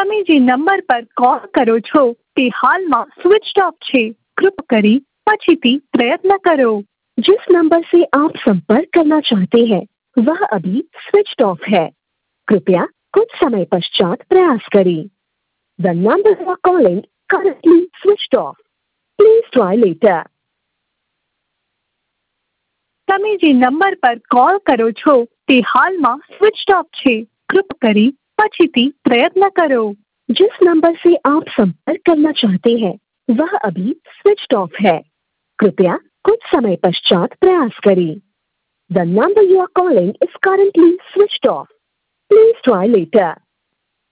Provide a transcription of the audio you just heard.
તમે જે નંબર પર કોલ કરો છો તે હાલમાં સ્વિચ ઓફ છે। कृपया करी पछीથી प्रयत्न करो। जिस नंबर से आप संपर्क करना चाहते हैं वह अभी स्विच ऑफ है। कृपया कुछ समय पश्चात प्रयास करें। The number you are calling currently switched off. Please try later. તમે જે નંબર પર કોલ કરો છો તે હાલમાં સ્વિચ ઓફ છે। कृपया करी पछीથી प्रयत्न करो। जिस नंबर से आप संपर्क करना चाहते हैं वह अभी स्विच ऑफ है। कृपया कुछ समय पश्चात प्रयास करें। The number you are calling is currently switched off. Please try later.